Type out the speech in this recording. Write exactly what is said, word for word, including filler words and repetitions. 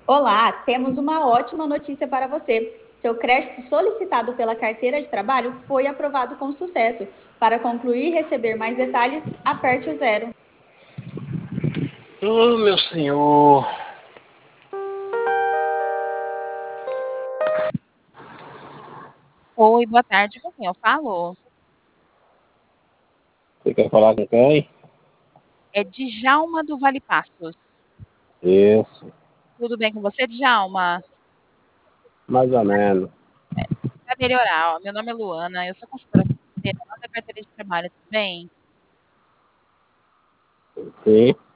Olá, temos uma ótima notícia para você. Seu crédito solicitado pela carteira de trabalho foi aprovado com sucesso. Para concluir e receber mais detalhes, aperte o zero. Oh, meu senhor. Oi, boa tarde, com quem eu falo? Você quer falar com quem? É Djalma do Vale Passos. Isso, Tudo bem com você, Djalma? mais ou menos. Para melhorar, ó, meu nome é Luana, eu sou consultora financeira lá da carteira de trabalho, tudo bem? Sim.